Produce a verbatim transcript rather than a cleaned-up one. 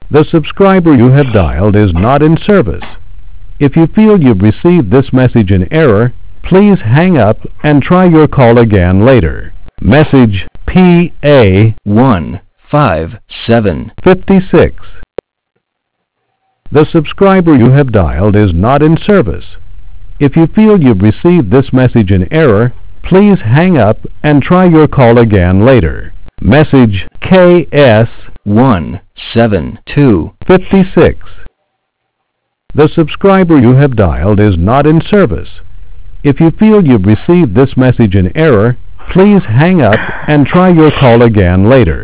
The subscriber you have dialed is not in service. If you feel you've received this message in error, please hang up and try your call again later. Message P A one five seven fifty-six. The subscriber you have dialed is not in service. If you feel you've received this message in error, please hang up and try your call again later. Message K S one seven two fifty-six. The subscriber you have dialed is not in service. If you feel you've received this message in error, please hang up and try your call again later.